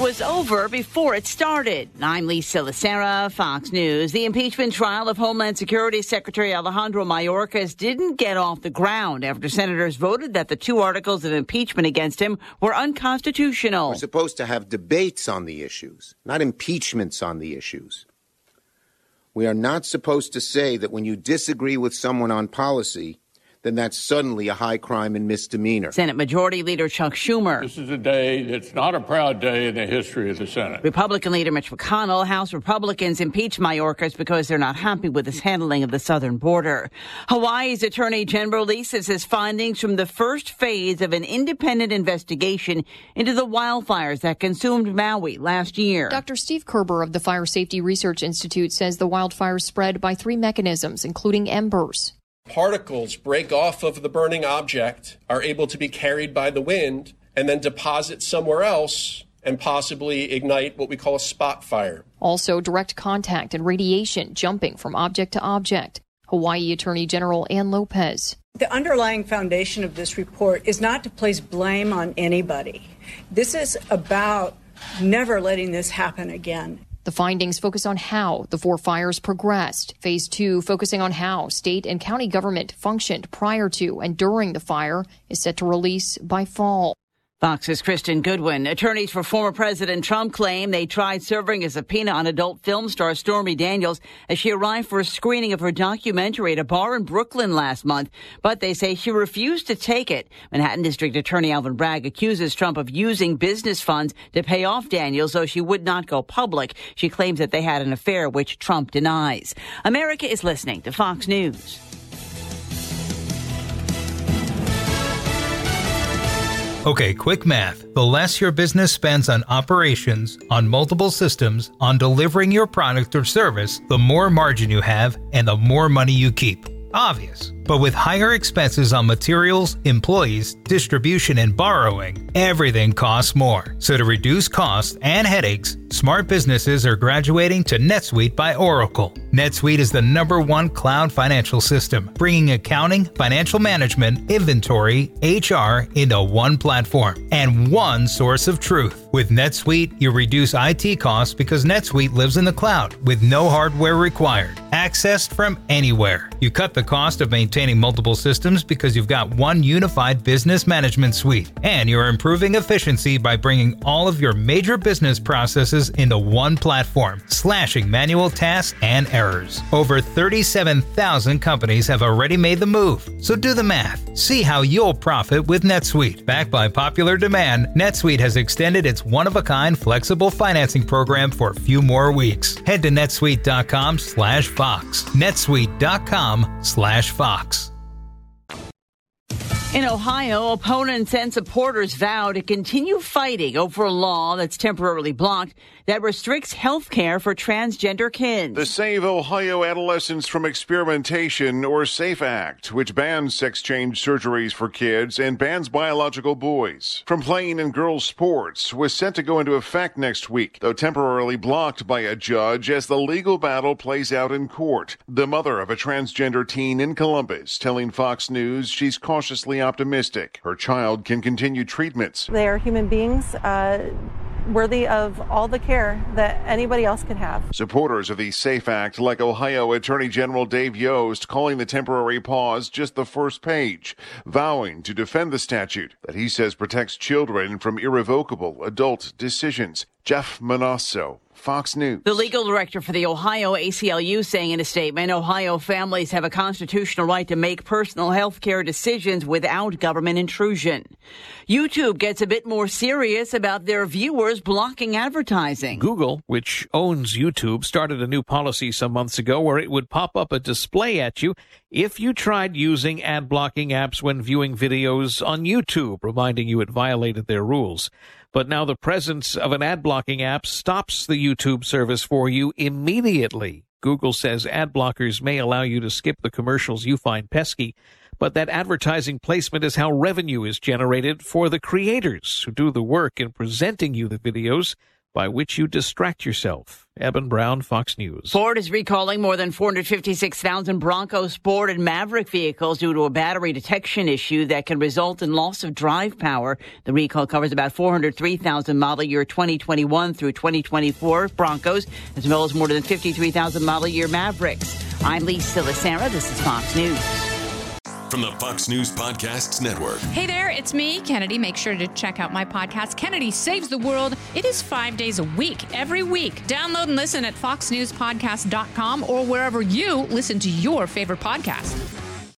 was over before it started. I'm Lisa Lacera, Fox News. The impeachment trial of Homeland Security Secretary Alejandro Mayorkas didn't get off the ground after senators voted that the 2 articles of impeachment against him were unconstitutional. We're supposed to have debates on the issues, not impeachments on the issues. We are not supposed to say that when you disagree with someone on policy, then that's suddenly a high crime and misdemeanor. Senate Majority Leader Chuck Schumer. This is a day that's not a proud day in the history of the Senate. Republican Leader Mitch McConnell. House Republicans impeached Mayorkas because they're not happy with his handling of the southern border. Hawaii's Attorney General releases his findings from the first phase of an independent investigation into the wildfires that consumed Maui last year. Dr. Steve Kerber of the Fire Safety Research Institute says the wildfires spread by 3 mechanisms, including embers. Particles break off of the burning object, are able to be carried by the wind, and then deposit somewhere else and possibly ignite what we call a spot fire. Also, direct contact and radiation jumping from object to object. Hawaii Attorney General Ann Lopez. The underlying foundation of this report is not to place blame on anybody. This is about never letting this happen again. The findings focus on how the 4 fires progressed. Phase 2, focusing on how state and county government functioned prior to and during the fire, is set to release by fall. Fox's Kristen Goodwin. Attorneys for former President Trump claim they tried serving a subpoena on adult film star Stormy Daniels as she arrived for a screening of her documentary at a bar in Brooklyn last month. But they say she refused to take it. Manhattan District Attorney Alvin Bragg accuses Trump of using business funds to pay off Daniels so she would not go public. She claims that they had an affair, which Trump denies. America is listening to Fox News. Okay, quick math. The less your business spends on operations, on multiple systems, on delivering your product or service, the more margin you have and the more money you keep. Obvious. But with higher expenses on materials, employees, distribution, and borrowing, everything costs more. So to reduce costs and headaches, smart businesses are graduating to NetSuite by Oracle. NetSuite is the #1 cloud financial system, bringing accounting, financial management, inventory, HR into one platform and one source of truth. With NetSuite, you reduce IT costs because NetSuite lives in the cloud with no hardware required, accessed from anywhere. You cut the cost of maintaining multiple systems because you've got one unified business management suite, and you're improving efficiency by bringing all of your major business processes into one platform, slashing manual tasks and errors. Over 37,000 companies have already made the move, so do the math. See how you'll profit with NetSuite. Backed by popular demand, NetSuite has extended its one-of-a-kind flexible financing program for a few more weeks. Head to netsuite.com/Fox. netsuite.com/Fox. In Ohio, opponents and supporters vow to continue fighting over a law that's temporarily blocked that restricts health care for transgender kids. The Save Ohio Adolescents from Experimentation, or SAFE Act, which bans sex change surgeries for kids and bans biological boys from playing in girls' sports, was set to go into effect next week, though temporarily blocked by a judge as the legal battle plays out in court. The mother of a transgender teen in Columbus telling Fox News she's cautiously optimistic her child can continue treatments. They are human beings, worthy of all the care that anybody else could have. Supporters of the SAFE Act, like Ohio Attorney General Dave Yost, calling the temporary pause just the first page, vowing to defend the statute that he says protects children from irrevocable adult decisions. Jeff Manasso, Fox News. The legal director for the Ohio ACLU saying in a statement, Ohio families have a constitutional right to make personal health care decisions without government intrusion. YouTube gets a bit more serious about their viewers blocking advertising. Google, which owns YouTube, started a new policy some months ago where it would pop up a display at you if you tried using ad blocking apps when viewing videos on YouTube, reminding you it violated their rules. But now the presence of an ad-blocking app stops the YouTube service for you immediately. Google says ad blockers may allow you to skip the commercials you find pesky, but that advertising placement is how revenue is generated for the creators who do the work in presenting you the videos by which you distract yourself. Eben Brown, Fox News. Ford is recalling more than 456,000 Bronco Sport and Maverick vehicles due to a battery detection issue that can result in loss of drive power. The recall covers about 403,000 model year 2021 through 2024 Broncos, as well as more than 53,000 model year Mavericks. I'm Lisa Lacera. This is Fox News. From the Fox News Podcasts Network. Hey there, it's me, Kennedy. Make sure to check out my podcast, Kennedy Saves the World. It is 5 days a week, every week. Download and listen at foxnewspodcast.com or wherever you listen to your favorite podcast.